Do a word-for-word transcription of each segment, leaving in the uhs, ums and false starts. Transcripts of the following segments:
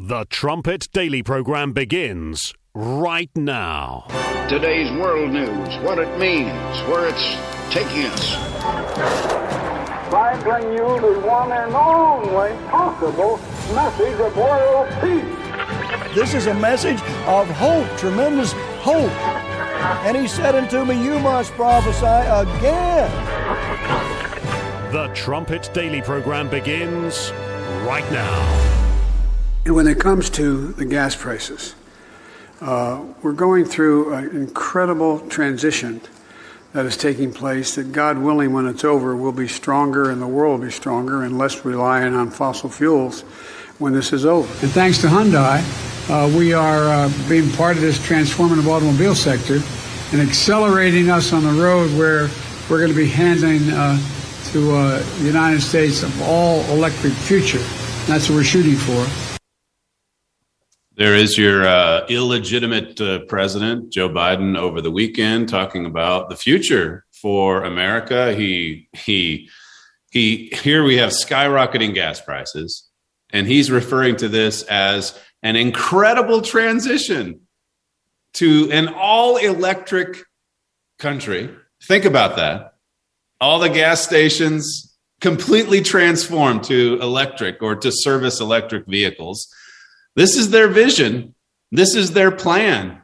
The Trumpet Daily Program begins right now. Today's world news, what it means, where it's taking us. I bring you the one and only possible message of world peace. This is a message of hope, tremendous hope. And he said unto me, you must prophesy again. The Trumpet Daily Program begins right now. And when it comes to the gas prices, uh, we're going through an incredible transition that is taking place that, God willing, when it's over, we'll be stronger and the world will be stronger and less reliant on fossil fuels when this is over. And thanks to Hyundai, uh, we are uh, being part of this transformative automobile sector and accelerating us on the road where we're going to be handing uh, to uh, the United States of all electric future. That's what we're shooting for. There is your uh, illegitimate uh, president, Joe Biden, over the weekend talking about the future for America. He he he. Here we have skyrocketing gas prices, and he's referring to this as an incredible transition to an all-electric country. Think about that. All the gas stations completely transformed to electric or to service electric vehicles. This is their vision. This is their plan.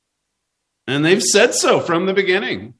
And they've said so from the beginning.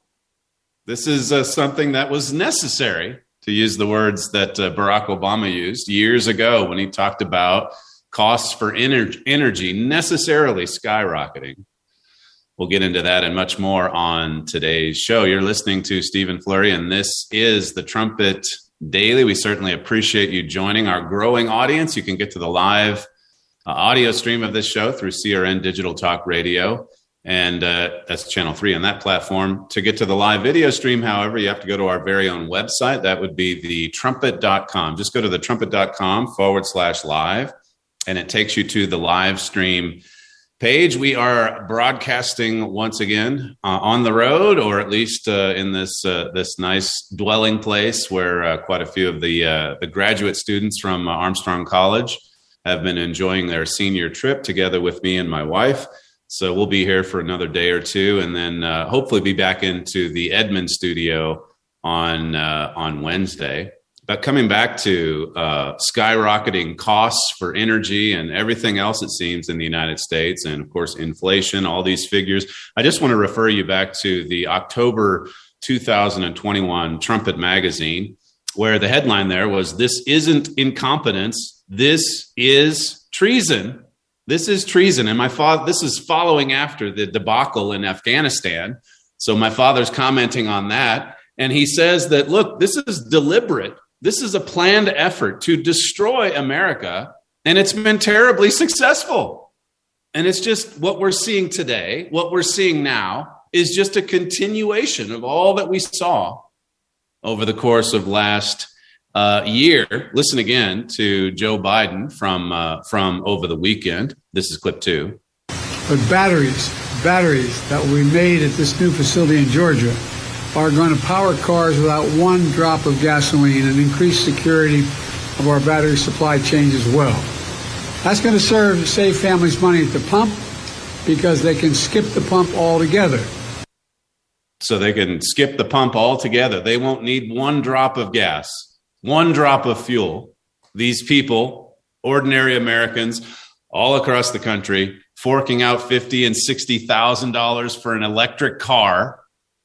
This is uh, something that was necessary, to use the words that uh, Barack Obama used years ago when he talked about costs for ener- energy necessarily skyrocketing. We'll get into that and much more on today's show. You're listening to Stephen Flurry, and this is the Trumpet Daily. We certainly appreciate you joining our growing audience. You can get to the live Uh, audio stream of this show through C R N Digital Talk Radio, and uh, that's channel three on that platform. To get to the live video stream, however, you have to go to our very own website. That would be the trumpet dot com. Just go to the trumpet dot com forward slash live, and it takes you to the live stream page. We are broadcasting once again uh, on the road, or at least uh, in this uh, this nice dwelling place where uh, quite a few of the uh, the graduate students from uh, Armstrong College have been enjoying their senior trip together with me and my wife. So we'll be here for another day or two, and then uh, hopefully be back into the Edmond studio on uh, on Wednesday. But coming back to uh, skyrocketing costs for energy and everything else, it seems, in the United States, and of course, inflation, all these figures. I just want to refer you back to the October two thousand twenty-one Trumpet magazine, where the headline there was, "This isn't incompetence. This is treason. This is treason." And my father, this is following after the debacle in Afghanistan. So my father's commenting on that. And he says that, look, this is deliberate. This is a planned effort to destroy America. And it's been terribly successful. And it's just what we're seeing today. What we're seeing now is just a continuation of all that we saw over the course of last Uh, year. Listen again to Joe Biden from uh, from over the weekend. This is clip two. But batteries, batteries that will be made at this new facility in Georgia are going to power cars without one drop of gasoline and increase security of our battery supply chains as well. That's going to serve to save families money at the pump because they can skip the pump altogether. So they can skip the pump altogether. They won't need one drop of gas. One drop of fuel. These people, ordinary Americans all across the country, forking out fifty thousand dollars and sixty thousand dollars for an electric car.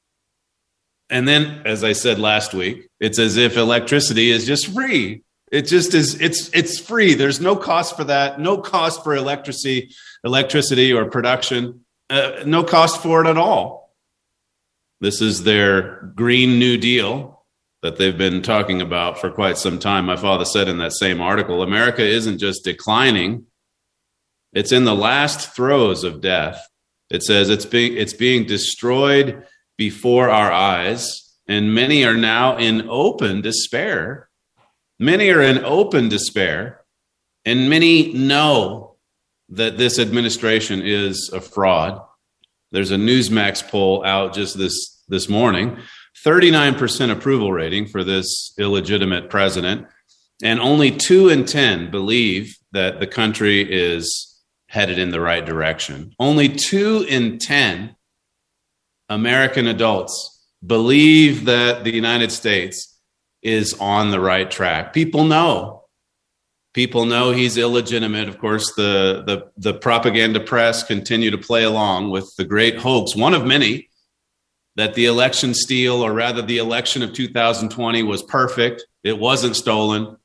And then, as I said last week, it's as if electricity is just free. It just is. It's it's free. There's no cost for that. No cost for electricity, electricity or production. Uh, no cost for it at all. This is their Green New Deal that they've been talking about for quite some time. My father said in that same article, America isn't just declining, it's in the last throes of death. It says it's being it's being destroyed before our eyes, and many are now in open despair. Many are in open despair, and many know that this administration is a fraud. There's a Newsmax poll out just this, this morning. thirty-nine percent approval rating for this illegitimate president. And only two in ten believe that the country is headed in the right direction. Only two in ten American adults believe that the United States is on the right track. People know. People know he's illegitimate. Of course, the, the, the propaganda press continue to play along with the great hoax, one of many, that the election steal, or rather the election of two thousand twenty, was perfect. It wasn't stolen.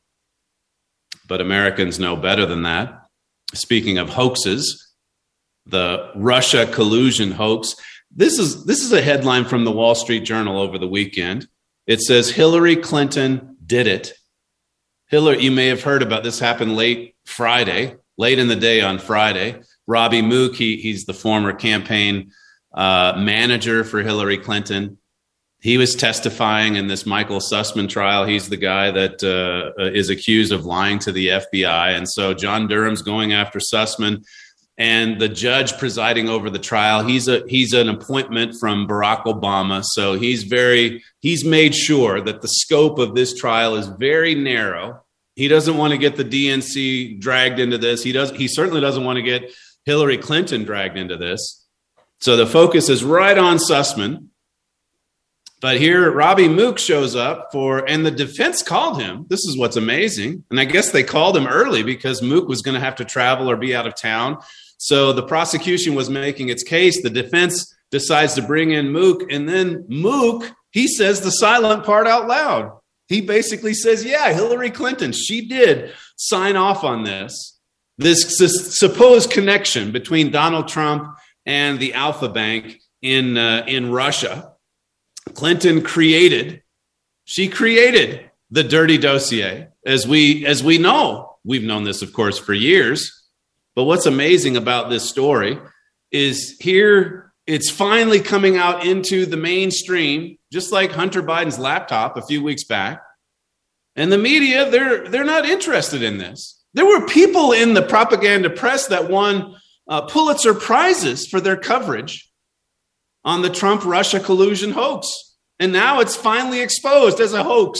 But Americans know better than that. Speaking of hoaxes, the Russia collusion hoax. This is, this is a headline from the Wall Street Journal over the weekend. It says, Hillary Clinton did it. Hillary, you may have heard about this, happened late Friday, late in the day on Friday. Robbie Mook, he, he's the former campaign uh, manager for Hillary Clinton. He was testifying in this Michael Sussman trial. He's the guy that uh, is accused of lying to the F B I. And so John Durham's going after Sussman. And the judge presiding over the trial, he's a he's an appointment from Barack Obama. So he's very he's made sure that the scope of this trial is very narrow. He doesn't want to get the D N C dragged into this. He does. He certainly doesn't want to get Hillary Clinton dragged into this. So the focus is right on Sussman. But here, Robbie Mook shows up for, and the defense called him. This is what's amazing. And I guess they called him early because Mook was going to have to travel or be out of town. So the prosecution was making its case. The defense decides to bring in Mook. And then Mook, he says the silent part out loud. He basically says, yeah, Hillary Clinton, she did sign off on this. This, this supposed connection between Donald Trump and the Alpha Bank in uh, in Russia. Clinton created, she created the dirty dossier, as we as we know. We've known this, of course, for years. But what's amazing about this story is here it's finally coming out into the mainstream, just like Hunter Biden's laptop a few weeks back. And the media, they're they're not interested in this. There were people in the propaganda press that won uh, Pulitzer Prizes for their coverage on the Trump-Russia collusion hoax. And now it's finally exposed as a hoax.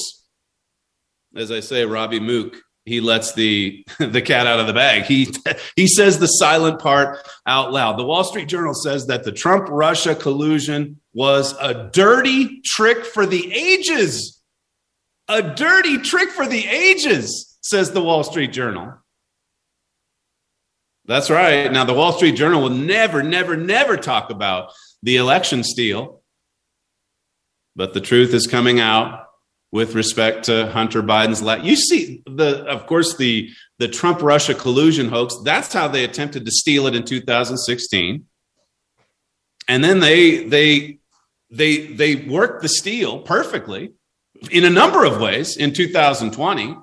As I say, Robbie Mook, he lets the, the cat out of the bag. He, he says the silent part out loud. The Wall Street Journal says that the Trump-Russia collusion was a dirty trick for the ages. A dirty trick for the ages, says the Wall Street Journal. That's right. Now, the Wall Street Journal will never, never, never talk about the election steal. But the truth is coming out with respect to Hunter Biden's la- you see the of course the the Trump-Russia collusion hoax. That's how they attempted to steal it in two thousand sixteen. And then they they they they worked the steal perfectly in a number of ways in two thousand twenty.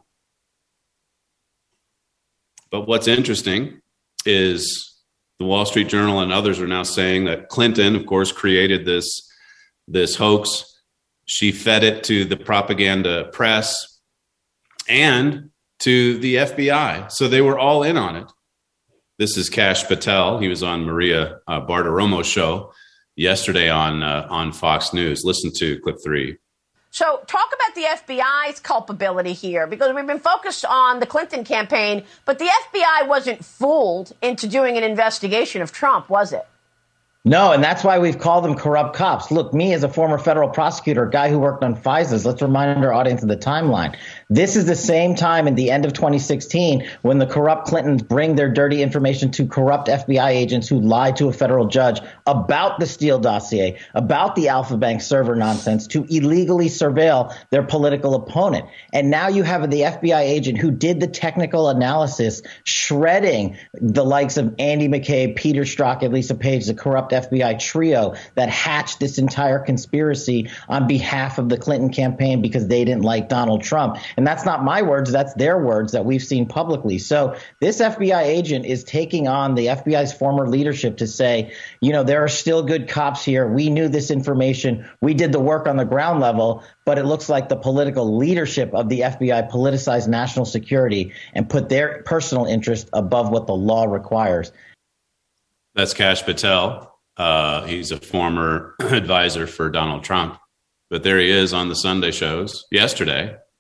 But what's interesting is the Wall Street Journal and others are now saying that Clinton, of course, created this, this hoax. She fed it to the propaganda press and to the F B I. So they were all in on it. This is Kash Patel. He was on Maria uh, Bartiromo's show yesterday on uh, on Fox News. Listen to clip three. So talk about the F B I's culpability here, because we've been focused on the Clinton campaign, but the F B I wasn't fooled into doing an investigation of Trump, was it? No, and that's why we've called them corrupt cops. Look, me as a former federal prosecutor, a guy who worked on FISAs, let's remind our audience of the timeline. This is the same time at the end of twenty sixteen when the corrupt Clintons bring their dirty information to corrupt F B I agents who lied to a federal judge about the Steele dossier, about the Alpha Bank server nonsense, to illegally surveil their political opponent. And now you have the F B I agent who did the technical analysis, shredding the likes of Andy McCabe, Peter Strzok, and Lisa Page, the corrupt F B I trio that hatched this entire conspiracy on behalf of the Clinton campaign because they didn't like Donald Trump. And that's not my words. That's their words that we've seen publicly. So this F B I agent is taking on the F B I's former leadership to say, you know, there are still good cops here. We knew this information. We did the work on the ground level. But it looks like the political leadership of the F B I politicized national security and put their personal interest above what the law requires. That's Kash Patel. Uh, he's a former advisor for Donald Trump. But there he is on the Sunday shows yesterday,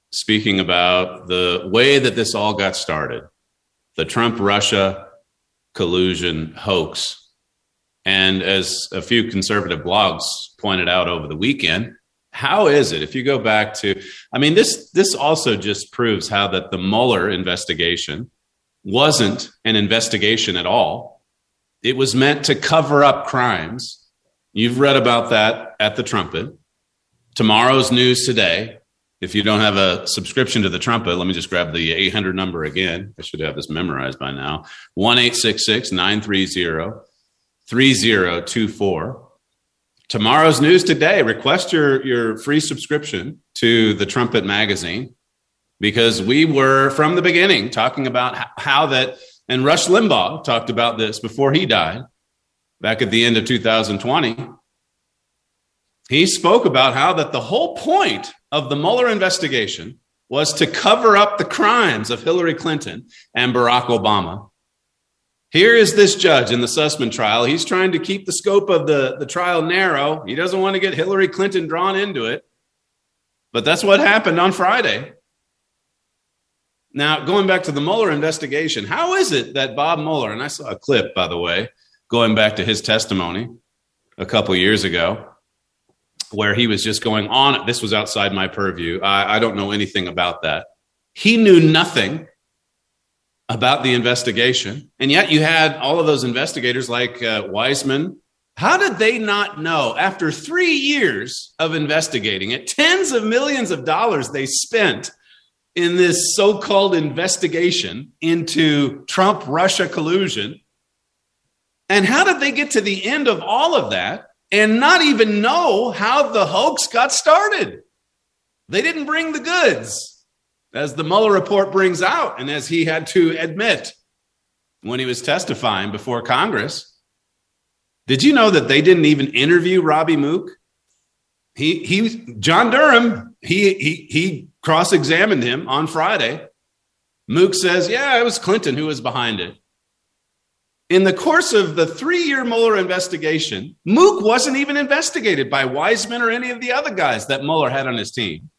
speaking about the way that this all got started, the Trump-Russia collusion hoax. And as a few conservative blogs pointed out over the weekend, how is it, if you go back to, I mean, this this also just proves how that the Mueller investigation wasn't an investigation at all. It was meant to cover up crimes. You've read about that at the Trumpet. Tomorrow's News Today. If you don't have a subscription to the Trumpet, let me just grab the eight hundred number again. I should have this memorized by now. one eight six six, nine three zero, three zero two four. Tomorrow's News Today. Request your, your free subscription to the Trumpet magazine, because we were from the beginning talking about how, how that, and Rush Limbaugh talked about this before he died back at the end of two thousand twenty. He spoke about how that the whole point of the Mueller investigation was to cover up the crimes of Hillary Clinton and Barack Obama. Here is this judge in the Sussman trial. He's trying to keep the scope of the, the trial narrow. He doesn't want to get Hillary Clinton drawn into it. But that's what happened on Friday. Now, going back to the Mueller investigation, how is it that Bob Mueller, and I saw a clip, by the way, going back to his testimony a couple years ago, where he was just going on. This was outside my purview. I, I don't know anything about that. He knew nothing about the investigation. And yet you had all of those investigators like uh, Weissman. How did they not know, after three years of investigating it, tens of millions of dollars they spent in this so-called investigation into Trump-Russia collusion? And how did they get to the end of all of that and not even know how the hoax got started? They didn't bring the goods, as the Mueller report brings out, and as he had to admit when he was testifying before Congress. Did you know that they didn't even interview Robbie Mook? He, he, John Durham, he, he, he cross-examined him on Friday. Mook says, yeah, it was Clinton who was behind it. In the course of the three-year Mueller investigation, Mook wasn't even investigated by Weissman or any of the other guys that Mueller had on his team.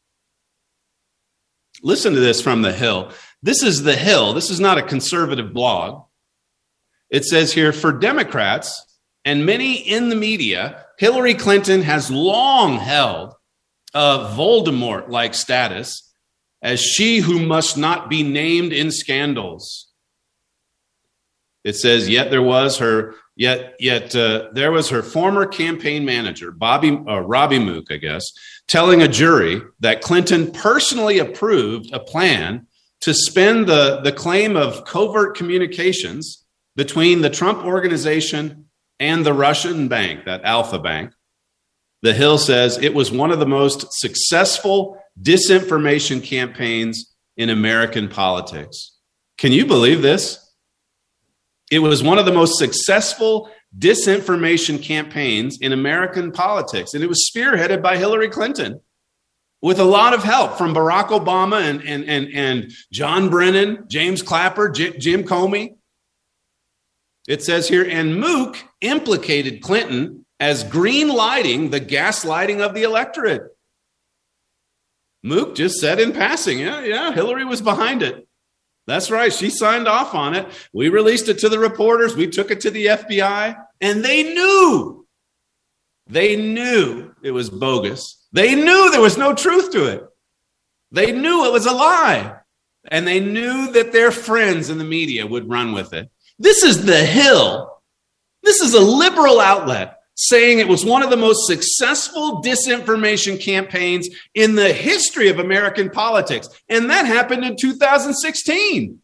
Listen to this from The Hill. This is The Hill. This is not a conservative blog. It says here, for Democrats and many in the media, Hillary Clinton has long held a Voldemort-like status as she who must not be named in scandals. It says, yet there was her, yet yet uh, there was her former campaign manager, Bobby uh, Robbie Mook, I guess, telling a jury that Clinton personally approved a plan to spend the, the claim of covert communications between the Trump organization and the Russian bank, that Alpha Bank. The Hill says it was one of the most successful disinformation campaigns in American politics. Can you believe this? It was one of the most successful disinformation campaigns in American politics, and it was spearheaded by Hillary Clinton with a lot of help from Barack Obama and, and, and, and John Brennan, James Clapper, J- Jim Comey. It says here, and Mook implicated Clinton as green lighting the gaslighting of the electorate. Mook just said in passing, yeah, yeah, Hillary was behind it. That's right. She signed off on it. We released it to the reporters. We took it to the F B I, and they knew. They knew it was bogus. They knew there was no truth to it. They knew it was a lie, and they knew that their friends in the media would run with it. This is The Hill. This is a liberal outlet saying it was one of the most successful disinformation campaigns in the history of American politics. And that happened in two thousand sixteen.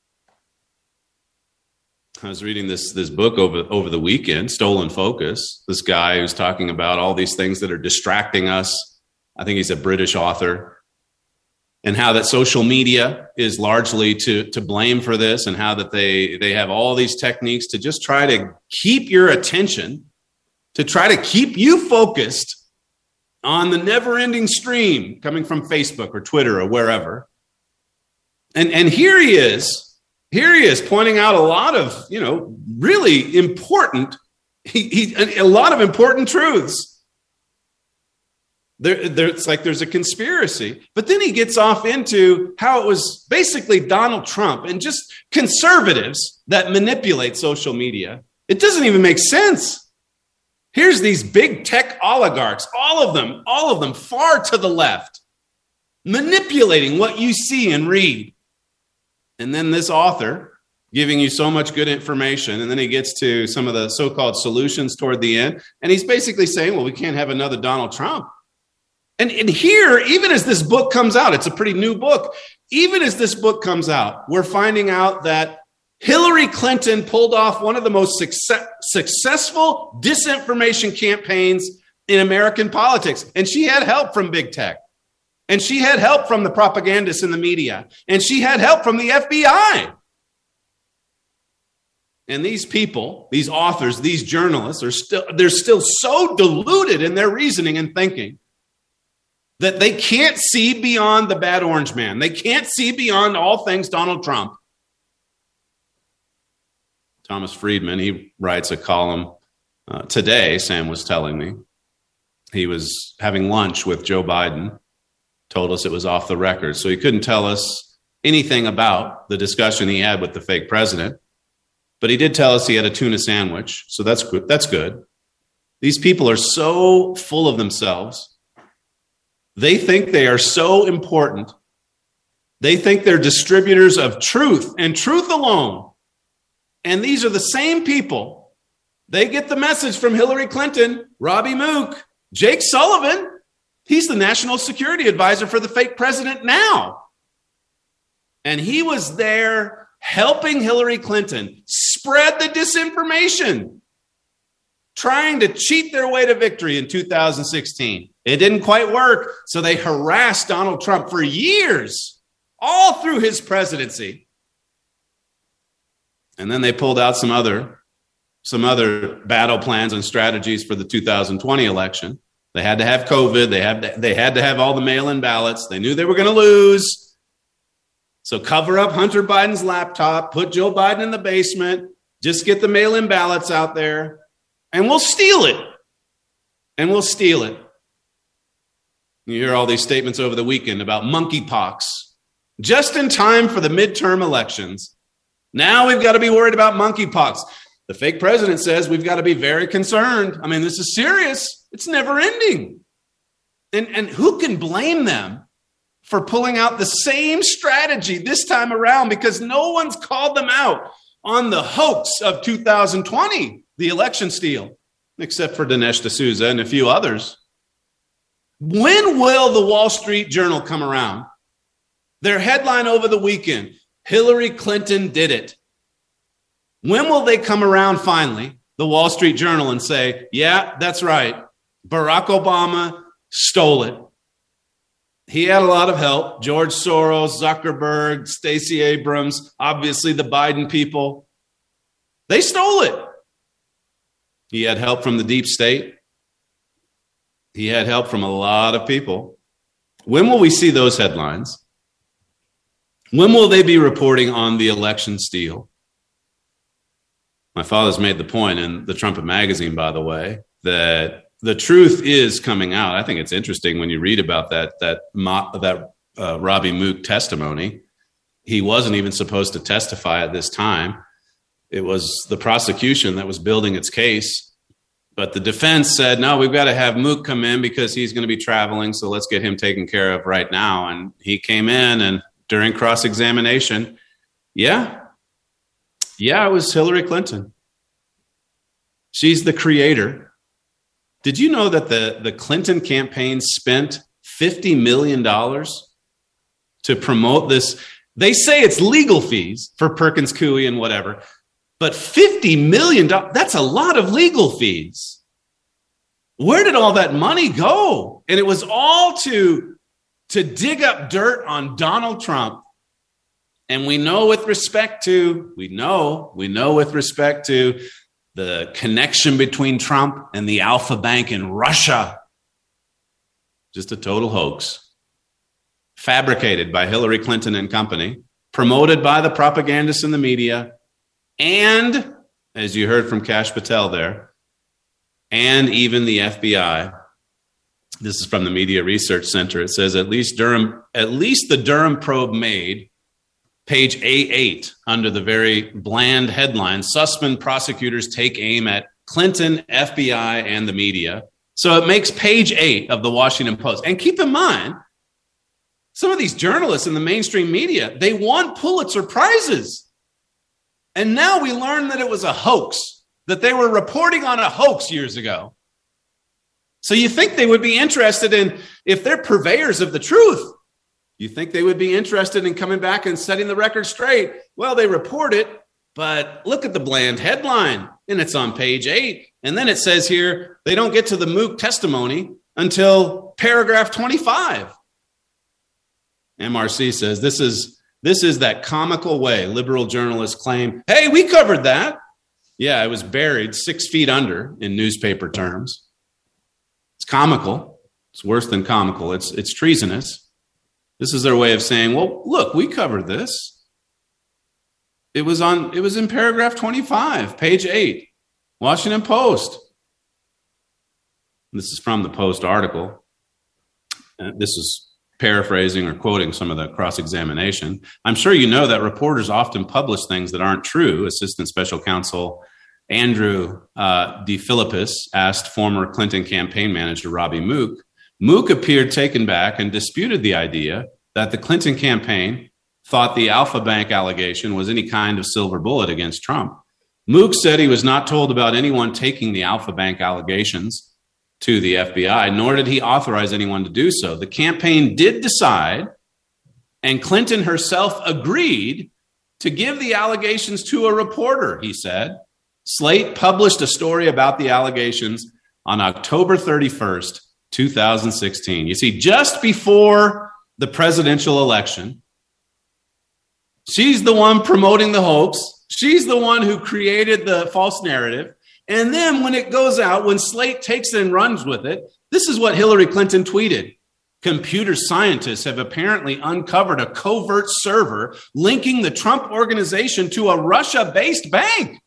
I was reading this, this book over, over the weekend, Stolen Focus. This guy who's talking about all these things that are distracting us. I think he's a British author. And how that social media is largely to, to blame for this, and how that they, they have all these techniques to just try to keep your attention, to try to keep you focused on the never-ending stream coming from Facebook or Twitter or wherever. And, and here he is, here he is pointing out a lot of, you know, really important, he, he, a lot of important truths. There, there, it's like there's a conspiracy. But then he gets off into how it was basically Donald Trump and just conservatives that manipulate social media. It doesn't even make sense. Here's these big tech oligarchs, all of them, all of them far to the left, manipulating what you see and read. And then this author giving you so much good information. And then he gets to some of the so-called solutions toward the end. And he's basically saying, well, we can't have another Donald Trump. And, and here, even as this book comes out, it's a pretty new book. Even as this book comes out, we're finding out that Hillary Clinton pulled off one of the most success, successful disinformation campaigns in American politics. And she had help from big tech. And she had help from the propagandists in the media. And she had help from the F B I. And these people, these authors, these journalists are still, they're still so deluded in their reasoning and thinking that they can't see beyond the bad orange man. They can't see beyond all things Donald Trump. Thomas Friedman, he writes a column uh, today, Sam was telling me. He was having lunch with Joe Biden, told us it was off the record. So he couldn't tell us anything about the discussion he had with the fake president. But he did tell us he had a tuna sandwich. So that's good. That's good. These people are so full of themselves. They think they are so important. They think they're distributors of truth and truth alone. And these are the same people. They get the message from Hillary Clinton, Robbie Mook, Jake Sullivan. He's the national security advisor for the fake president now. And he was there helping Hillary Clinton spread the disinformation, trying to cheat their way to victory in two thousand sixteen. It didn't quite work, so they harassed Donald Trump for years, all through his presidency. And then they pulled out some other, some other battle plans and strategies for the two thousand twenty election. They had to have COVID. They had to, they had to have all the mail-in ballots. They knew they were going to lose. So cover up Hunter Biden's laptop, put Joe Biden in the basement, just get the mail-in ballots out there, and we'll steal it. And we'll steal it. You hear all these statements over the weekend about monkeypox, just in time for the midterm elections. Now we've got to be worried about monkeypox. The fake president says we've got to be very concerned. I mean, this is serious. It's never ending. And, and who can blame them for pulling out the same strategy this time around? Because no one's called them out on the hoax of two thousand twenty, the election steal, except for Dinesh D'Souza and a few others. When will the Wall Street Journal come around? Their headline over the weekend, Hillary Clinton did it. When will they come around finally, the Wall Street Journal, and say, yeah, that's right, Barack Obama stole it. He had a lot of help. George Soros, Zuckerberg, Stacey Abrams, obviously the Biden people. They stole it. He had help from the deep state. He had help from a lot of people. When will we see those headlines? When will they be reporting on the election steal? My father's made the point in the Trumpet magazine, by the way, that the truth is coming out. I think it's interesting when you read about that that that uh, Robbie Mook testimony. He wasn't even supposed to testify at this time. It was the prosecution that was building its case. But the defense said, no, we've got to have Mook come in because he's going to be traveling. So let's get him taken care of right now. And he came in, and during cross-examination, yeah, yeah, it was Hillary Clinton. She's the creator. Did you know that the, the Clinton campaign spent fifty million dollars to promote this? They say it's legal fees for Perkins Coie and whatever. But fifty million dollars, that's a lot of legal fees. Where did all that money go? And it was all to, to dig up dirt on Donald Trump. And we know with respect to, we know, we know with respect to the connection between Trump and the Alpha Bank in Russia. Just a total hoax. Fabricated by Hillary Clinton and company, promoted by the propagandists in the media, and, as you heard from Kash Patel there, and even the F B I. This is from the Media Research Center. It says at least Durham, at least the Durham probe made page A eight under the very bland headline, Sussman prosecutors take aim at Clinton, F B I, and the media. So it makes page eight of the Washington Post. And keep in mind, some of these journalists in the mainstream media, they won Pulitzer Prizes. And now we learn that it was a hoax, that they were reporting on a hoax years ago. So you think they would be interested in, if they're purveyors of the truth, you think they would be interested in coming back and setting the record straight. Well, they report it, but look at the bland headline, and it's on page eight. And then it says here, they don't get to the Mook testimony until paragraph twenty-five. M R C says this is this is that comical way liberal journalists claim, hey, we covered that. Yeah, it was buried six feet under in newspaper terms. It's comical. It's worse than comical. It's it's treasonous. This is their way of saying, well, look, we covered this. It was on. It was in paragraph twenty-five, page eight, Washington Post. This is from the Post article. Uh, this is paraphrasing or quoting some of the cross-examination. I'm sure you know that reporters often publish things that aren't true. Assistant Special Counsel Andrew uh, DeFilippis asked former Clinton campaign manager Robbie Mook. Mook appeared taken back and disputed the idea that the Clinton campaign thought the Alpha Bank allegation was any kind of silver bullet against Trump. Mook said he was not told about anyone taking the Alpha Bank allegations to the F B I, nor did he authorize anyone to do so. The campaign did decide, and Clinton herself agreed, to give the allegations to a reporter, he said. Slate published a story about the allegations on October thirty-first, two thousand sixteen. You see, just before the presidential election, she's the one promoting the hoax. She's the one who created the false narrative. And then when it goes out, when Slate takes it and runs with it, this is what Hillary Clinton tweeted. Computer scientists have apparently uncovered a covert server linking the Trump organization to a Russia-based bank.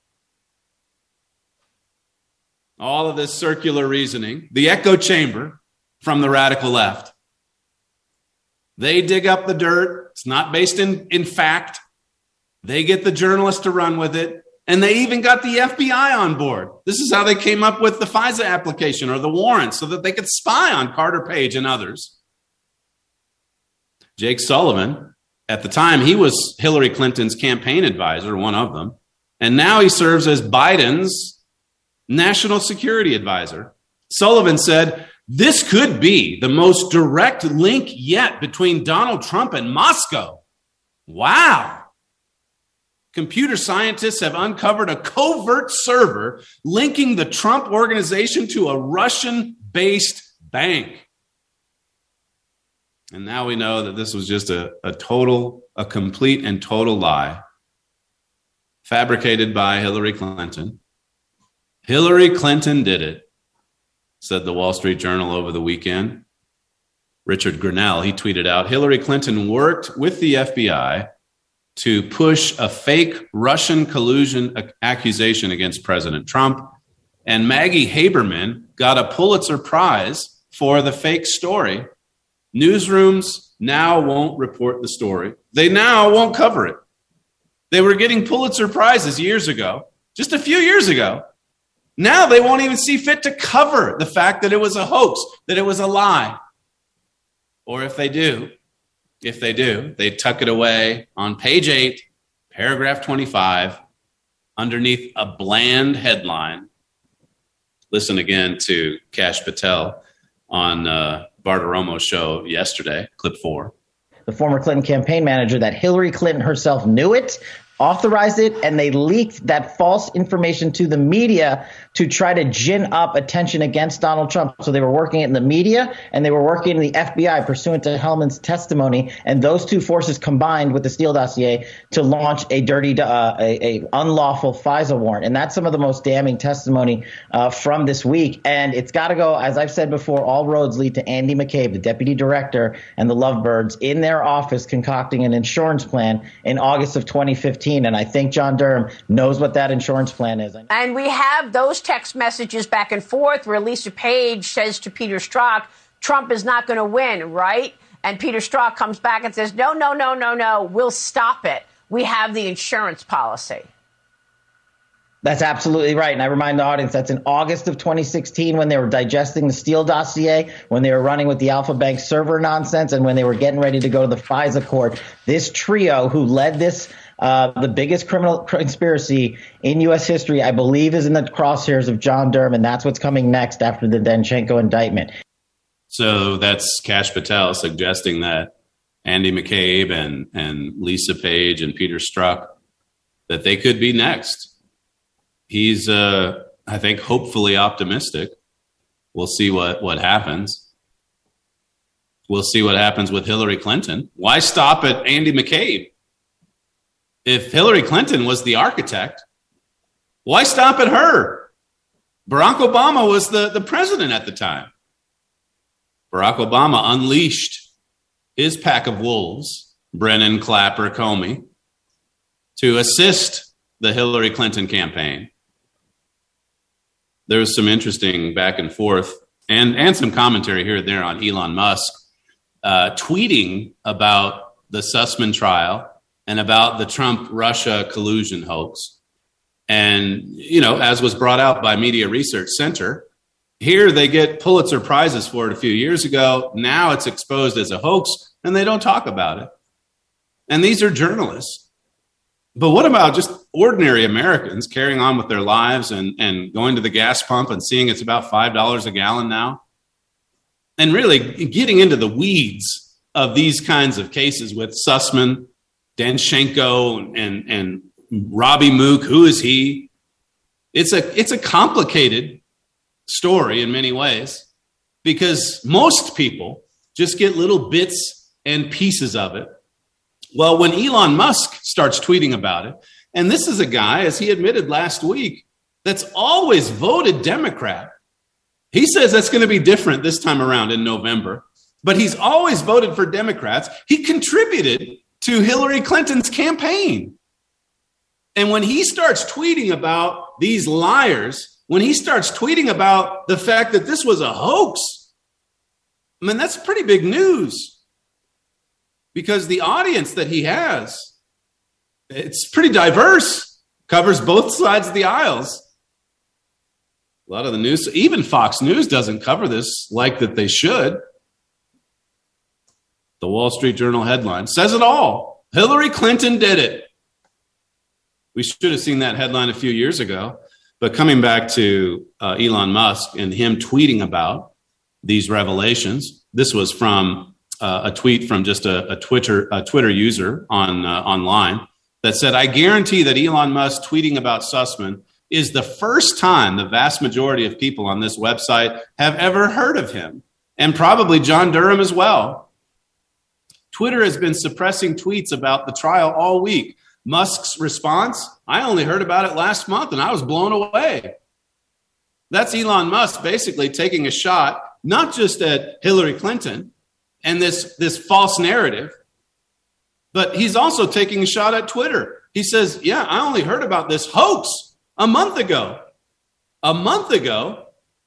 All of this circular reasoning, the echo chamber from the radical left. They dig up the dirt. It's not based in, in fact. They get the journalists to run with it. And they even got the F B I on board. This is how they came up with the FISA application or the warrant so that they could spy on Carter Page and others. Jake Sullivan, at the time, he was Hillary Clinton's campaign advisor, one of them. And now he serves as Biden's national security advisor. Sullivan said, this could be the most direct link yet between Donald Trump and Moscow. Wow. Computer scientists have uncovered a covert server linking the Trump organization to a Russian-based bank. And now we know that this was just a, a total, a complete and total lie, fabricated by Hillary Clinton. Hillary Clinton did it, said the Wall Street Journal over the weekend. Richard Grinnell, he tweeted out, Hillary Clinton worked with the F B I to push a fake Russian collusion accusation against President Trump. And Maggie Haberman got a Pulitzer Prize for the fake story. Newsrooms now won't report the story. They now won't cover it. They were getting Pulitzer Prizes years ago, just a few years ago. Now they won't even see fit to cover the fact that it was a hoax, that it was a lie. Or if they do, If they do, they tuck it away on page eight, paragraph twenty-five, underneath a bland headline. Listen again to Kash Patel on uh, Bartiromo's show yesterday, clip four. The former Clinton campaign manager, that Hillary Clinton herself knew it, authorized it, and they leaked that false information to the media to try to gin up attention against Donald Trump. So they were working in the media and they were working in the F B I pursuant to Hellman's testimony. And those two forces combined with the Steele dossier to launch a dirty, uh, a, a unlawful FISA warrant. And that's some of the most damning testimony uh, from this week. And it's got to go, as I've said before, all roads lead to Andy McCabe, the deputy director, and the Lovebirds in their office concocting an insurance plan in August of twenty fifteen. And I think John Durham knows what that insurance plan is. And we have those text messages back and forth where Lisa Page says to Peter Strzok, Trump is not going to win, right? And Peter Strzok comes back and says, no, no, no, no, no, we'll stop it. We have the insurance policy. That's absolutely right. And I remind the audience that's in August of twenty sixteen when they were digesting the Steele dossier, when they were running with the Alpha Bank server nonsense, and when they were getting ready to go to the FISA court. This trio who led this, uh, the biggest criminal conspiracy in U S history, I believe, is in the crosshairs of John Durham. And that's what's coming next after the Danchenko indictment. So that's Kash Patel suggesting that Andy McCabe and, and Lisa Page and Peter Strzok, that they could be next. He's, uh, I think, hopefully optimistic. We'll see what, what happens. We'll see what happens with Hillary Clinton. Why stop at Andy McCabe? If Hillary Clinton was the architect, why stop at her? Barack Obama was the, the president at the time. Barack Obama unleashed his pack of wolves, Brennan, Clapper, Comey, to assist the Hillary Clinton campaign. There was some interesting back and forth and, and some commentary here and there on Elon Musk uh, tweeting about the Sussman trial and about the Trump-Russia collusion hoax. And, you know, as was brought out by Media Research Center, here they get Pulitzer Prizes for it a few years ago. Now it's exposed as a hoax, and they don't talk about it. And these are journalists. But what about just ordinary Americans carrying on with their lives and, and going to the gas pump and seeing it's about five dollars a gallon now? And really getting into the weeds of these kinds of cases with Sussman, Danchenko, and, and Robbie Mook. Who is he? It's a, it's a complicated story in many ways because most people just get little bits and pieces of it. Well, when Elon Musk starts tweeting about it, and this is a guy, as he admitted last week, that's always voted Democrat. He says that's going to be different this time around in November, but he's always voted for Democrats. He contributed to Hillary Clinton's campaign. And when he starts tweeting about these liars, when he starts tweeting about the fact that this was a hoax, I mean, that's pretty big news. Because the audience that he has, it's pretty diverse, covers both sides of the aisles. A lot of the news, even Fox News doesn't cover this like that they should. The Wall Street Journal headline says it all. Hillary Clinton did it. We should have seen that headline a few years ago. But coming back to uh, Elon Musk and him tweeting about these revelations, this was from Uh, a tweet from just a, a Twitter a Twitter user on uh, online that said, I guarantee that Elon Musk tweeting about Sussman is the first time the vast majority of people on this website have ever heard of him, and probably John Durham as well. Twitter has been suppressing tweets about the trial all week. Musk's response, I only heard about it last month and I was blown away. That's Elon Musk basically taking a shot, not just at Hillary Clinton, and this, this false narrative, but he's also taking a shot at Twitter. He says, yeah, I only heard about this hoax a month ago. A month ago,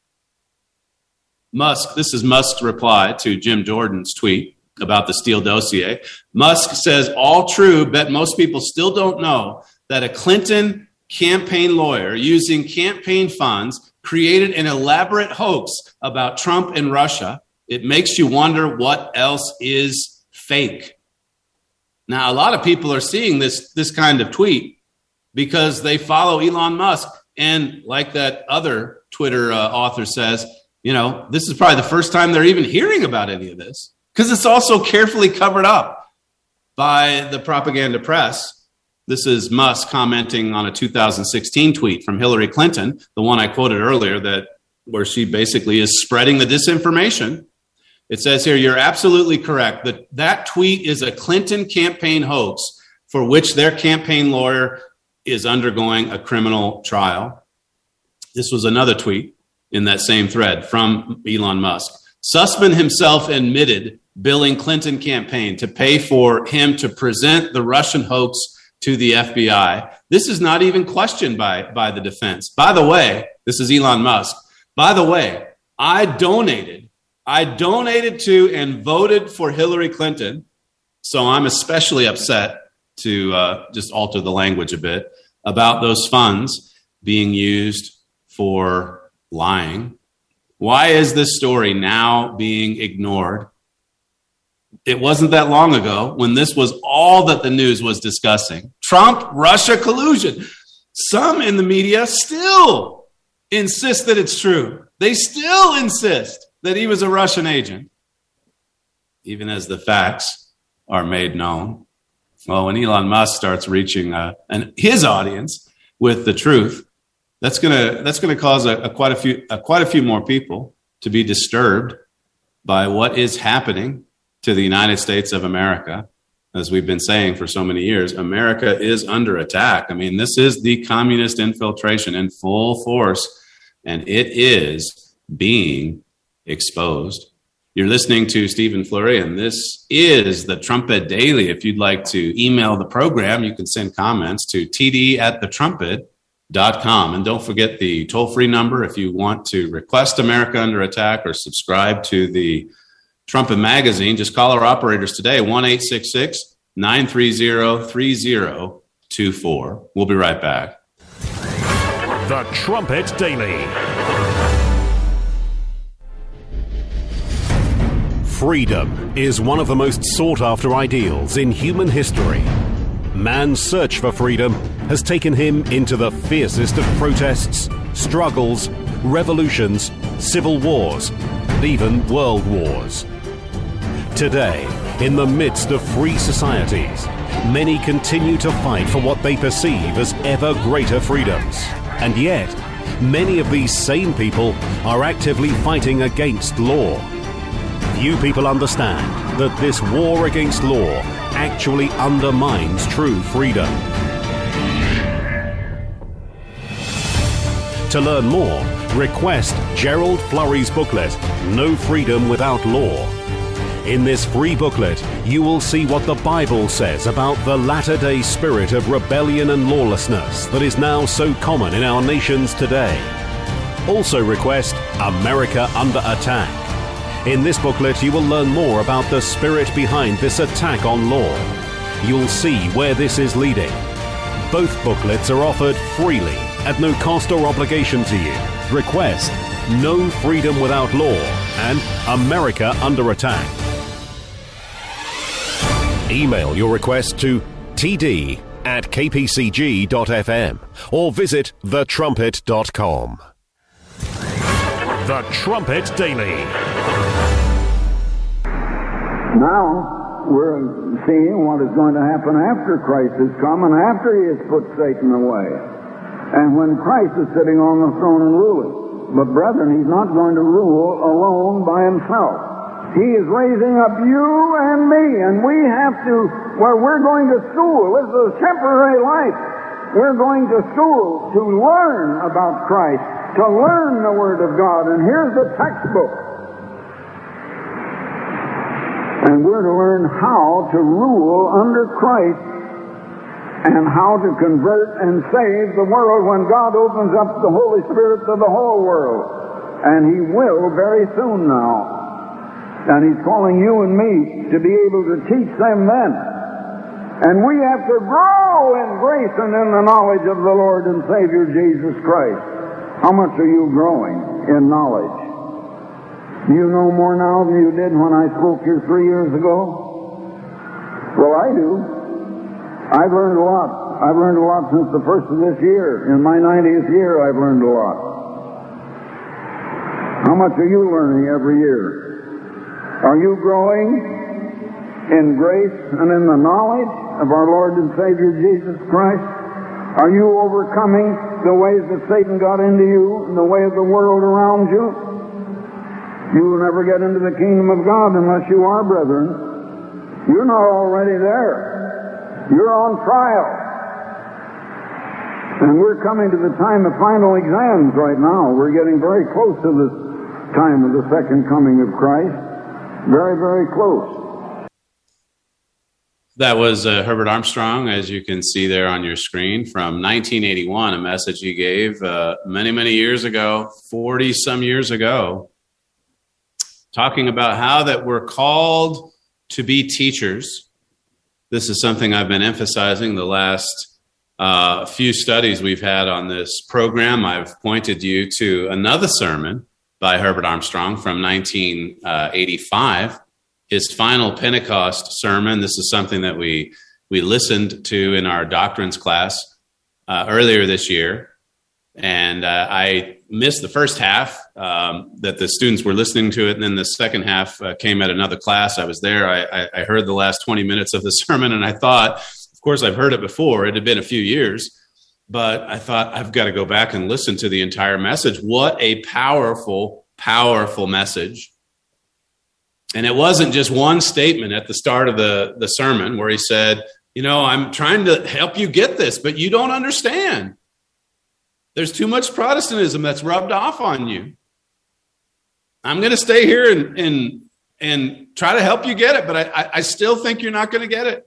Musk, this is Musk's reply to Jim Jordan's tweet about the Steele dossier. Musk says, all true, bet most people still don't know that a Clinton campaign lawyer using campaign funds created an elaborate hoax about Trump and Russia. It makes you wonder what else is fake. Now, a lot of people are seeing this, this kind of tweet because they follow Elon Musk. And like that other Twitter uh, author says, you know, this is probably the first time they're even hearing about any of this because it's also carefully covered up by the propaganda press. This is Musk commenting on a two thousand sixteen tweet from Hillary Clinton, the one I quoted earlier, that where she basically is spreading the disinformation. It says here, you're absolutely correct that that tweet is a Clinton campaign hoax for which their campaign lawyer is undergoing a criminal trial. This was another tweet in that same thread from Elon Musk. Sussman himself admitted billing Clinton campaign to pay for him to present the Russian hoax to the F B I. This is not even questioned by, by the defense. By the way, this is Elon Musk. By the way, I donated I donated to and voted for Hillary Clinton, so I'm especially upset, to uh, just alter the language a bit, about those funds being used for lying. Why is this story now being ignored? It wasn't that long ago when this was all that the news was discussing. Trump, Russia collusion. Some in the media still insist that it's true. They still insist that he was a Russian agent, even as the facts are made known. Well, when Elon Musk starts reaching uh, and his audience with the truth, that's gonna that's gonna cause a, a quite a few a, quite a few more people to be disturbed by what is happening to the United States of America. As we've been saying for so many years, America is under attack. I mean, this is the communist infiltration in full force, and it is being exposed. You're listening to Stephen Flurry, and this is the Trumpet Daily. If you'd like to email the program, you can send comments to t d at the trumpet dot com. And don't forget the toll-free number if you want to request America Under Attack or subscribe to the Trumpet Magazine. Just call our operators today, one eight six six, nine three zero, three zero two four. We'll be right back. The Trumpet Daily. Freedom is one of the most sought-after ideals in human history. Man's search for freedom has taken him into the fiercest of protests, struggles, revolutions, civil wars, and even world wars. Today, in the midst of free societies, many continue to fight for what they perceive as ever greater freedoms. And yet, many of these same people are actively fighting against law. Few people understand that this war against law actually undermines true freedom. To learn more, request Gerald Flurry's booklet, No Freedom Without Law. In this free booklet, you will see what the Bible says about the latter-day spirit of rebellion and lawlessness that is now so common in our nations today. Also request America Under Attack. In this booklet, you will learn more about the spirit behind this attack on law. You'll see where this is leading. Both booklets are offered freely at no cost or obligation to you. Request No Freedom Without Law and America Under Attack. Email your request to t d at k p c g dot f m or visit the trumpet dot com. The Trumpet Daily. Now we're seeing what is going to happen after Christ has come and after he has put Satan away. And when Christ is sitting on the throne and ruling. But brethren, he's not going to rule alone by himself. He is raising up you and me, and we have to, where we're going to school. This is a temporary life. We're going to school to learn about Christ, to learn the Word of God. And here's the textbook. And we're to learn how to rule under Christ and how to convert and save the world when God opens up the Holy Spirit to the whole world. And he will very soon now. And he's calling you and me to be able to teach them then. And we have to grow in grace and in the knowledge of the Lord and Savior Jesus Christ. How much are you growing in knowledge? Do you know more now than you did when I spoke here three years ago? Well, I do. I've learned a lot. I've learned a lot since the first of this year. In my ninetieth year, I've learned a lot. How much are you learning every year? Are you growing in grace and in the knowledge of our Lord and Savior Jesus Christ? Are you overcoming the ways that Satan got into you and the way of the world around you? You will never get into the kingdom of God unless you are, brethren. You're not already there. You're on trial. And we're coming to the time of final exams right now. We're getting very close to the time of the second coming of Christ. Very, very close. That was uh, Herbert Armstrong, as you can see there on your screen, from nineteen eighty-one, a message he gave uh, many, many years ago, forty-some years ago. talking about how that we're called to be teachers. This is something I've been emphasizing the last uh, few studies we've had on this program. I've pointed you to another sermon by Herbert Armstrong from nineteen eighty-five, his final Pentecost sermon. This is something that we we listened to in our doctrines class uh, earlier this year. And uh, I missed the first half um, that the students were listening to it. And then the second half uh, came at another class. I was there. I, I, I heard the last twenty minutes of the sermon, and I thought, of course, I've heard it before. It had been a few years, but I thought I've got to go back and listen to the entire message. What a powerful, powerful message. And it wasn't just one statement at the start of the, the sermon where he said, you know, I'm trying to help you get this, but you don't understand. There's too much Protestantism that's rubbed off on you. I'm going to stay here and and and try to help you get it, but I, I still think you're not going to get it.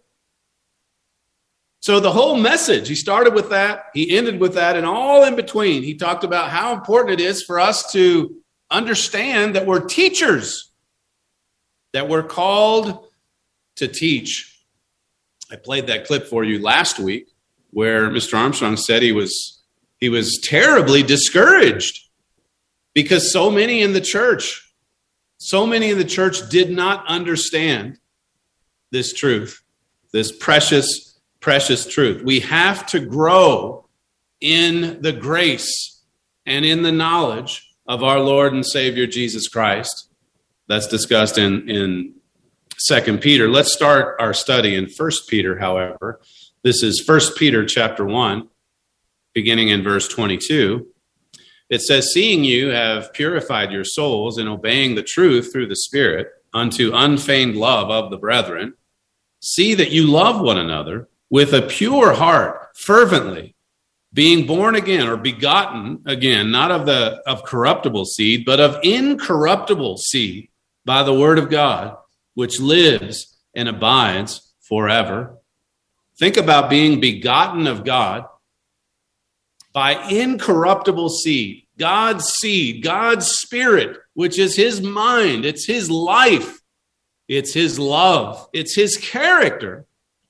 So the whole message, he started with that, he ended with that, and all in between, he talked about how important it is for us to understand that we're teachers, that we're called to teach. I played that clip for you last week where Mister Armstrong said he was He was terribly discouraged because so many in the church, so many in the church did not understand this truth, this precious, precious truth. We have to grow in the grace and in the knowledge of our Lord and Savior, Jesus Christ. That's discussed in, in Second Peter. Let's start our study in First Peter, however. This is First Peter chapter one. Beginning in verse twenty-two, it says, seeing you have purified your souls in obeying the truth through the Spirit unto unfeigned love of the brethren, see that you love one another with a pure heart, fervently, being born again or begotten again, not of the of corruptible seed, but of incorruptible seed by the word of God, which lives and abides forever. Think about being begotten of God by incorruptible seed, God's seed, God's spirit, which is his mind, it's his life, it's his love, it's his character.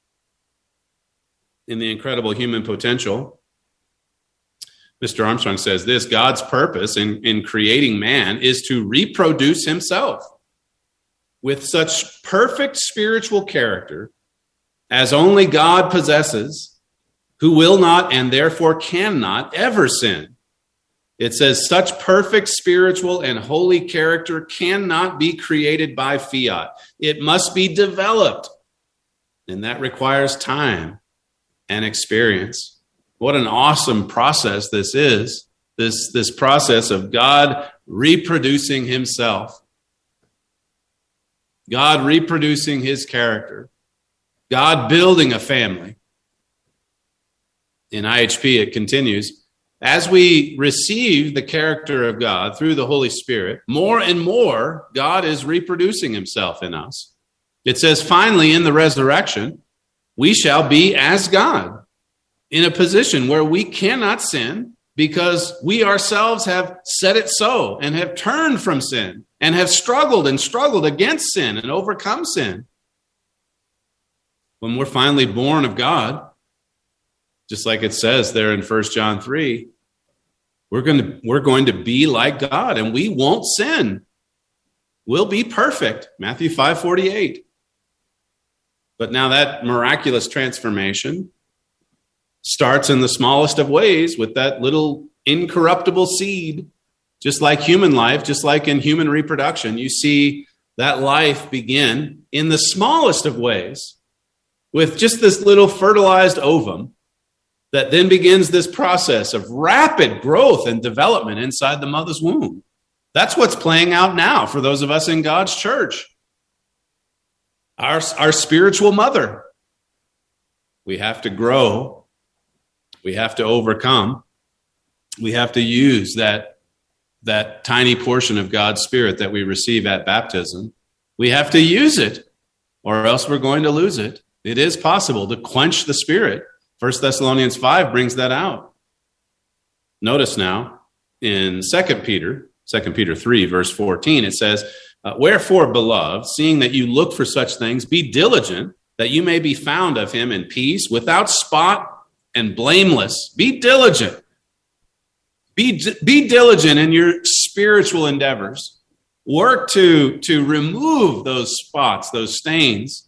In the incredible human potential, Mister Armstrong says this, God's purpose in, in creating man is to reproduce himself with such perfect spiritual character as only God possesses, who will not and therefore cannot ever sin. It says such perfect spiritual and holy character cannot be created by fiat. It must be developed, and that requires time and experience. What an awesome process this is, this, this process of God reproducing himself, God reproducing his character, God building a family. In I H P, it continues, as we receive the character of God through the Holy Spirit, more and more, God is reproducing himself in us. It says, finally, in the resurrection, we shall be as God, in a position where we cannot sin because we ourselves have said it so and have turned from sin and have struggled and struggled against sin and overcome sin. When we're finally born of God, just like it says there in First John three, we're going to we're going to be like God, and we won't sin. We'll be perfect. Matthew five forty-eight. But now that miraculous transformation starts in the smallest of ways with that little incorruptible seed, just like human life, just like in human reproduction. You see that life begin in the smallest of ways with just this little fertilized ovum that then begins this process of rapid growth and development inside the mother's womb. That's what's playing out now for those of us in God's church. Our, our spiritual mother. We have to grow. We have to overcome. We have to use that, that tiny portion of God's Spirit that we receive at baptism. We have to use it, or else we're going to lose it. It is possible to quench the Spirit. First Thessalonians five brings that out. Notice now in Second Peter Second Peter three, verse fourteen, it says, uh, wherefore, beloved, seeing that you look for such things, be diligent that you may be found of him in peace, without spot and blameless. Be diligent. Be, be diligent in your spiritual endeavors. Work to, to remove those spots, those stains.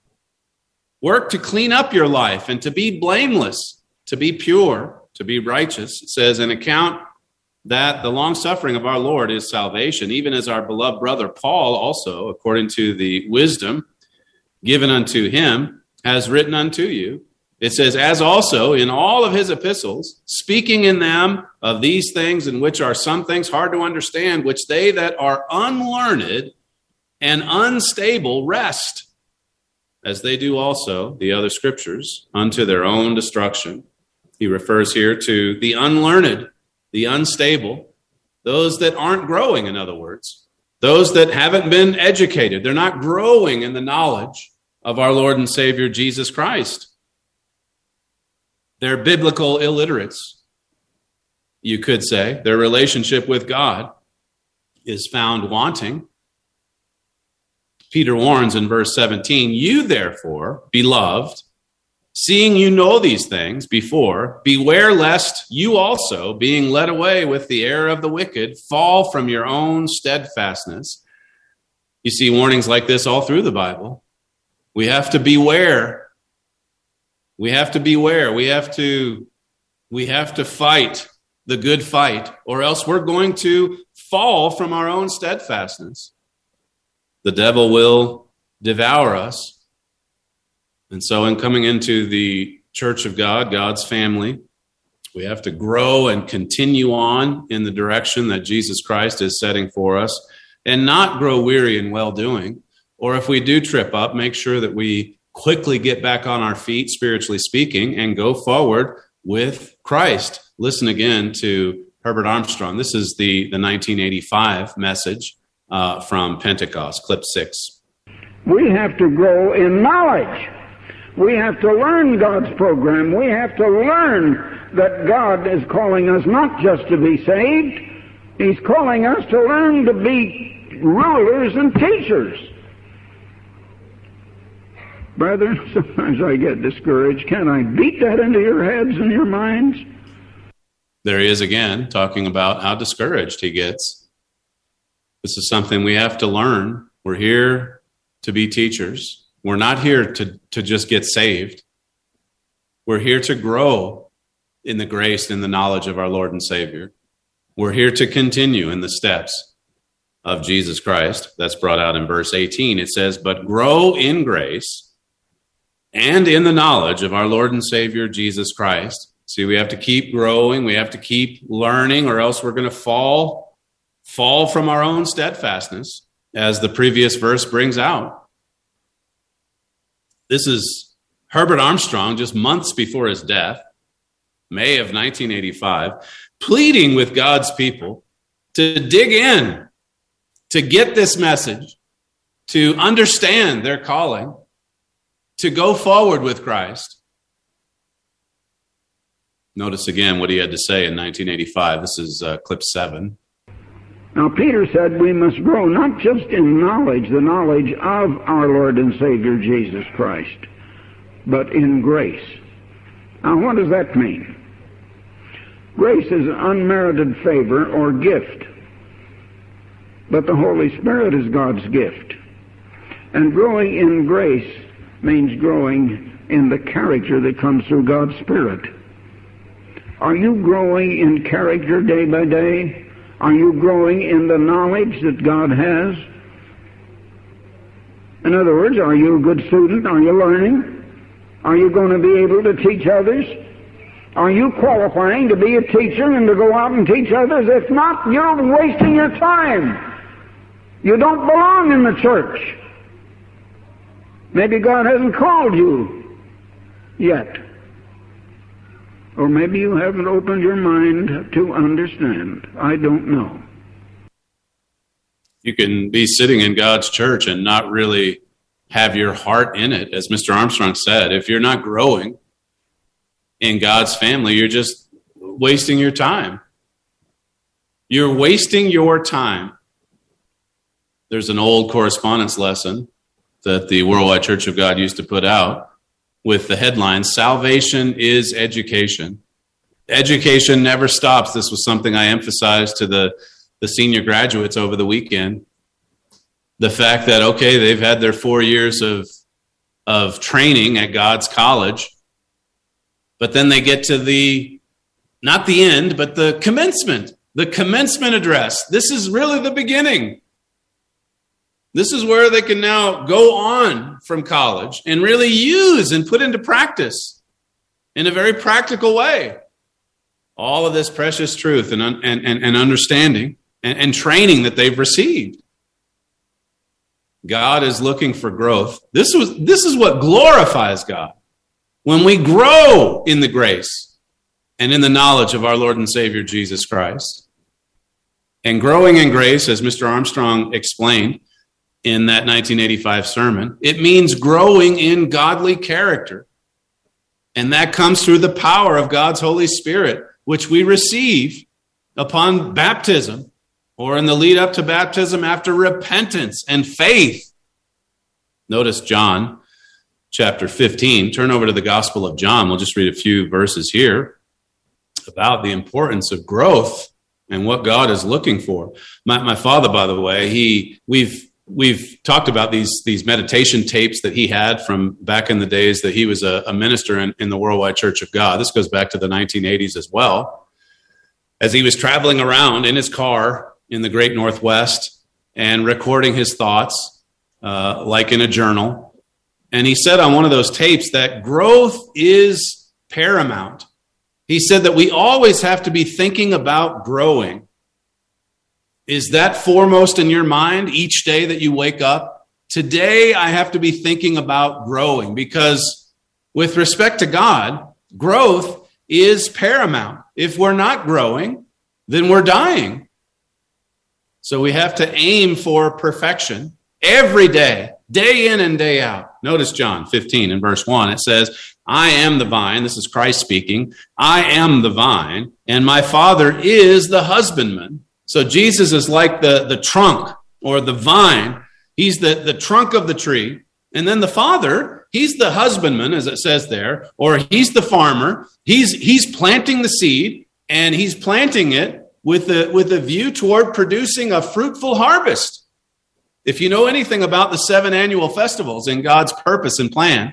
Work to clean up your life and to be blameless, to be pure, to be righteous. It says, an account that the long suffering of our Lord is salvation, even as our beloved brother Paul also, according to the wisdom given unto him, has written unto you. It says, as also in all of his epistles, speaking in them of these things, in which are some things hard to understand, which they that are unlearned and unstable wrest, as they do also the other scriptures, unto their own destruction. He refers here to the unlearned, the unstable, those that aren't growing, in other words, those that haven't been educated. They're not growing in the knowledge of our Lord and Savior, Jesus Christ. They're biblical illiterates, you could say. Their relationship with God is found wanting. Peter warns in verse seventeen, you therefore, beloved, seeing you know these things before, beware lest you also, being led away with the error of the wicked, fall from your own steadfastness. You see warnings like this all through the Bible. We have to beware. We have to beware. We have to, we have to fight the good fight, or else we're going to fall from our own steadfastness. The devil will devour us. And so in coming into the church of God, God's family, we have to grow and continue on in the direction that Jesus Christ is setting for us, and not grow weary in well-doing. Or if we do trip up, make sure that we quickly get back on our feet, spiritually speaking, and go forward with Christ. Listen again to Herbert Armstrong. This is the, the nineteen eighty-five message uh, from Pentecost, clip six. We have to grow in knowledge. We have to learn God's program. We have to learn that God is calling us not just to be saved. He's calling us to learn to be rulers and teachers. Brethren, sometimes I get discouraged. Can I beat that into your heads and your minds? There he is again, talking about how discouraged he gets. This is something we have to learn. We're here to be teachers. We're not here to, to just get saved. We're here to grow in the grace and the knowledge of our Lord and Savior. We're here to continue in the steps of Jesus Christ. That's brought out in verse eighteen. It says, but grow in grace and in the knowledge of our Lord and Savior, Jesus Christ. See, we have to keep growing. We have to keep learning, or else we're going to fall, fall from our own steadfastness, as the previous verse brings out. This is Herbert Armstrong, just months before his death, May of nineteen eighty-five, pleading with God's people to dig in, to get this message, to understand their calling, to go forward with Christ. Notice again what he had to say in nineteen eighty-five. This is uh, clip seven. Now, Peter said we must grow not just in knowledge, the knowledge of our Lord and Savior Jesus Christ, but in grace. Now, what does that mean? Grace is unmerited favor or gift, but the Holy Spirit is God's gift. And growing in grace means growing in the character that comes through God's Spirit. Are you growing in character day by day? Are you growing in the knowledge that God has? In other words, are you a good student? Are you learning? Are you going to be able to teach others? Are you qualifying to be a teacher and to go out and teach others? If not, you're wasting your time. You don't belong in the church. Maybe God hasn't called you yet. Or maybe you haven't opened your mind to understand. I don't know. You can be sitting in God's church and not really have your heart in it. As Mister Armstrong said, if you're not growing in God's family, you're just wasting your time. You're wasting your time. There's an old correspondence lesson that the Worldwide Church of God used to put out with the headline, Salvation is Education. Education never stops. This was something I emphasized to the, the senior graduates over the weekend. The fact that, okay, they've had their four years of, of training at God's college, but then they get to the, not the end, but the commencement, the commencement address. This is really the beginning. This is where they can now go on from college and really use and put into practice in a very practical way all of this precious truth and, and, and, and understanding and, and training that they've received. God is looking for growth. This was this is what glorifies God. When we grow in the grace and in the knowledge of our Lord and Savior Jesus Christ. And growing in grace, as Mister Armstrong explained in that nineteen eighty-five sermon, it means growing in godly character. And that comes through the power of God's Holy Spirit, which we receive upon baptism or in the lead up to baptism after repentance and faith. Notice John chapter fifteen. Turn over to the Gospel of John. We'll just read a few verses here about the importance of growth and what God is looking for. My, my father, by the way, he we've we've talked about these these meditation tapes that he had from back in the days that he was a, a minister in, in the Worldwide Church of God. This goes back to the nineteen eighties as well. As he was traveling around in his car in the great Northwest and recording his thoughts, uh, like in a journal. And he said on one of those tapes that growth is paramount. He said that we always have to be thinking about growing. Is that foremost in your mind each day that you wake up? Today, I have to be thinking about growing because with respect to God, growth is paramount. If we're not growing, then we're dying. So we have to aim for perfection every day, day in and day out. Notice John fifteen and verse one. It says, I am the vine. This is Christ speaking. I am the vine, and my Father is the husbandman. So Jesus is like the, the trunk or the vine. He's the, the trunk of the tree. And then the Father, he's the husbandman, as it says there, or he's the farmer. He's, he's planting the seed, and he's planting it with a, with a view toward producing a fruitful harvest. If you know anything about the seven annual festivals and God's purpose and plan,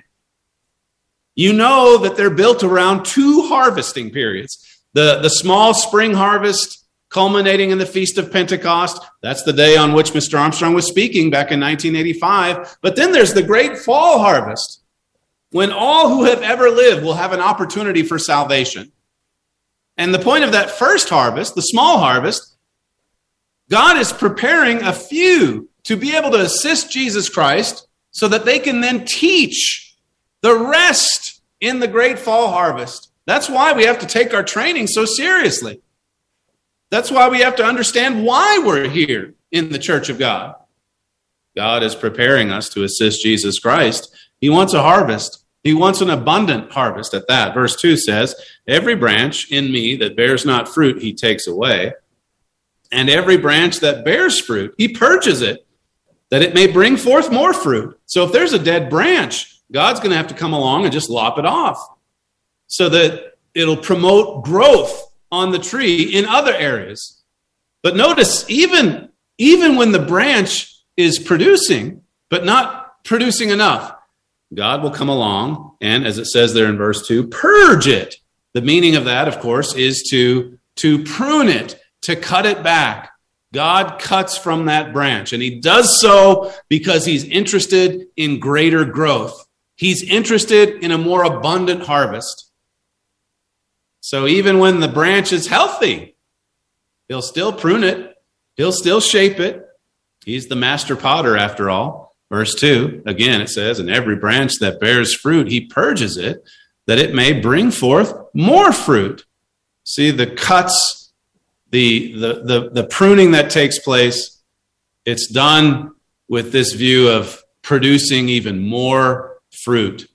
you know that they're built around two harvesting periods. The, the small spring harvest culminating in the Feast of Pentecost. That's the day on which Mister Armstrong was speaking back in nineteen eighty-five. But then there's the great fall harvest, when all who have ever lived will have an opportunity for salvation. And the point of that first harvest, the small harvest, God is preparing a few to be able to assist Jesus Christ so that they can then teach the rest in the great fall harvest. That's why we have to take our training so seriously. That's why we have to understand why we're here in the Church of God. God is preparing us to assist Jesus Christ. He wants a harvest. He wants an abundant harvest at that. Verse two says, every branch in me that bears not fruit, he takes away. And every branch that bears fruit, he purges it, that it may bring forth more fruit. So if there's a dead branch, God's going to have to come along and just lop it off so that it'll promote growth on the tree in other areas. But notice, even, even when the branch is producing, but not producing enough, God will come along and, as it says there in verse two, purge it. The meaning of that, of course, is to, to prune it, to cut it back. God cuts from that branch, and he does so because he's interested in greater growth. He's interested in a more abundant harvest. So even when the branch is healthy, he'll still prune it. He'll still shape it. He's the master potter after all. Verse two, again, it says, and every branch that bears fruit, he purges it, that it may bring forth more fruit. See, the cuts, the, the, the, the pruning that takes place, it's done with this view of producing even more fruit,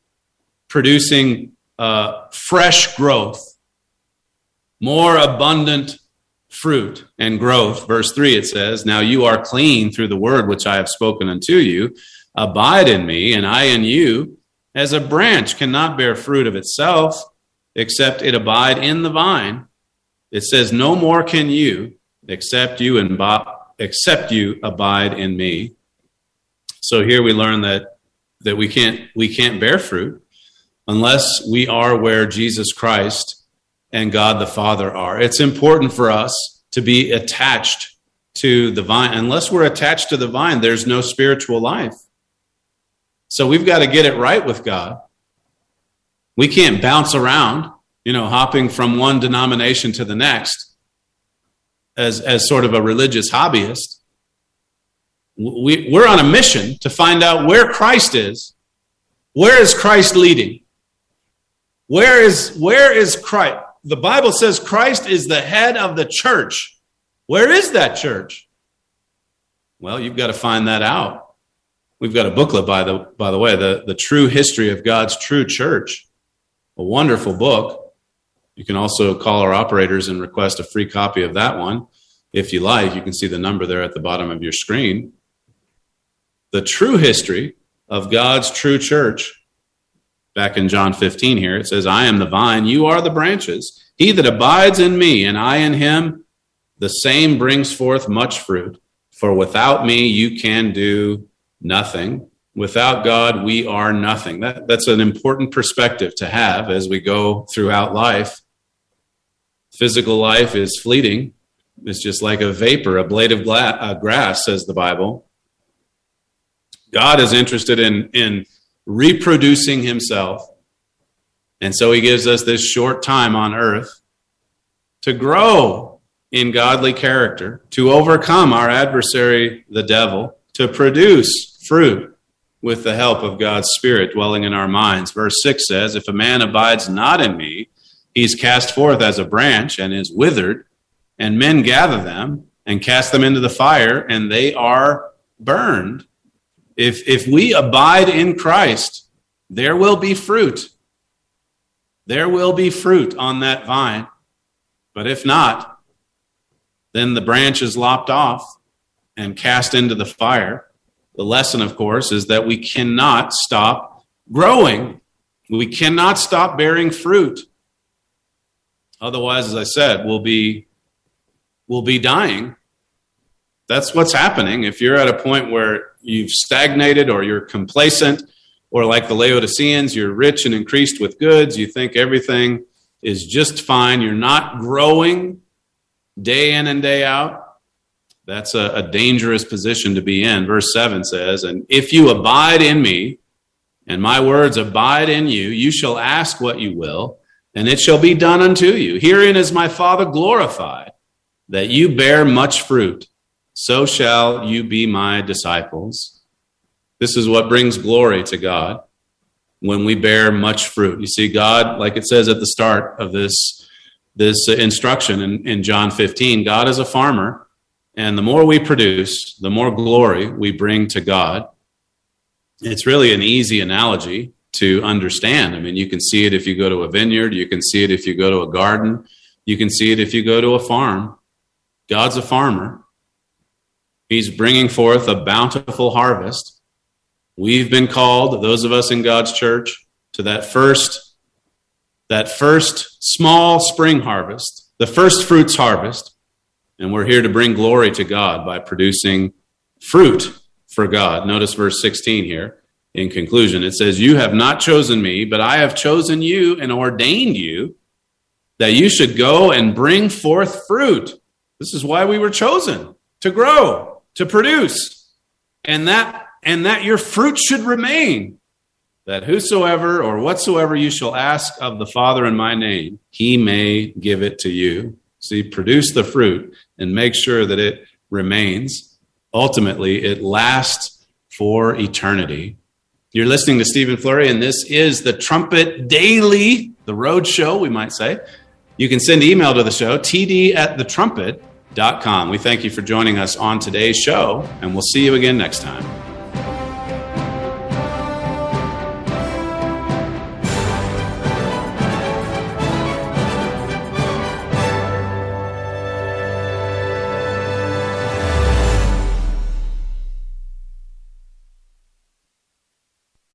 producing uh, fresh growth, more abundant fruit and growth. Verse three, it says, now you are clean through the word which I have spoken unto you. Abide in me, and I in you, as a branch cannot bear fruit of itself, except it abide in the vine. It says, no more can you, except you and except you abide in me. So here we learn that that we can't we can't bear fruit unless we are where Jesus Christ and God the Father are. It's important for us to be attached to the vine. Unless we're attached to the vine, there's no spiritual life. So we've got to get it right with God. We can't bounce around, you know, hopping from one denomination to the next as, as sort of a religious hobbyist. We, we're on a mission to find out where Christ is. Where is Christ leading? Where is, where is Christ? The Bible says Christ is the head of the church. Where is that church? Well, you've got to find that out. We've got a booklet, by the by the way, the, the True History of God's True Church, a wonderful book. You can also call our operators and request a free copy of that one. If you like, you can see the number there at the bottom of your screen. The True History of God's True Church. Back in John fifteen here, it says, I am the vine, you are the branches. He that abides in me, and I in him, the same brings forth much fruit. For without me, you can do nothing. Without God, we are nothing. That, that's an important perspective to have as we go throughout life. Physical life is fleeting. It's just like a vapor, a blade of gla- uh, grass, says the Bible. God is interested in, in reproducing himself. And so he gives us this short time on earth to grow in godly character, to overcome our adversary, the devil, to produce fruit with the help of God's Spirit dwelling in our minds. Verse six says, if a man abides not in me, he's cast forth as a branch and is withered, and men gather them and cast them into the fire, and they are burned. If, if we abide in Christ, there will be fruit. There will be fruit on that vine. But if not, then the branch is lopped off and cast into the fire. The lesson, of course, is that we cannot stop growing. We cannot stop bearing fruit. Otherwise, as I said, we'll be, we'll be dying. That's what's happening. If you're at a point where you've stagnated or you're complacent, or like the Laodiceans, you're rich and increased with goods, you think everything is just fine, you're not growing day in and day out, that's a, a dangerous position to be in. Verse seven says, and if you abide in me, and my words abide in you, you shall ask what you will, and it shall be done unto you. Herein is my Father glorified, that you bear much fruit. So shall you be my disciples. This is what brings glory to God, when we bear much fruit. You see, God, like it says at the start of this, this instruction in, in John fifteen, God is a farmer. And the more we produce, the more glory we bring to God. It's really an easy analogy to understand. I mean, you can see it if you go to a vineyard. You can see it if you go to a garden. You can see it if you go to a farm. God's a farmer. He's bringing forth a bountiful harvest. We've been called, those of us in God's church, to that first, that first small spring harvest, the first fruits harvest. And we're here to bring glory to God by producing fruit for God. Notice verse sixteen here. In conclusion, it says, you have not chosen me, but I have chosen you and ordained you that you should go and bring forth fruit. This is why we were chosen, to grow, to produce, and that, and that your fruit should remain, that whosoever or whatsoever you shall ask of the Father in my name, he may give it to you. See, produce the fruit and make sure that it remains. Ultimately, it lasts for eternity. You're listening to Stephen Flurry, and this is the Trumpet Daily, the road show, we might say. You can send email to the show, t d at the trumpet dot com. We thank you for joining us on today's show, and we'll see you again next time.